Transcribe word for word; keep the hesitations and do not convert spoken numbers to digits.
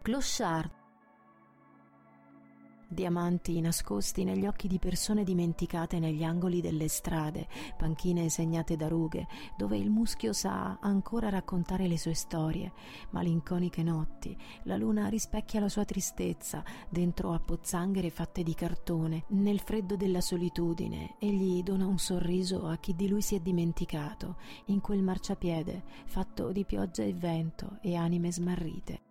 Clochard. Diamanti nascosti negli occhi di persone dimenticate negli angoli delle strade, panchine segnate da rughe, dove il muschio sa ancora raccontare le sue storie, malinconiche notti, la luna rispecchia la sua tristezza, dentro a pozzanghere fatte di cartone, nel freddo della solitudine, egli dona un sorriso a chi di lui si è dimenticato, in quel marciapiede fatto di pioggia e vento e anime smarrite.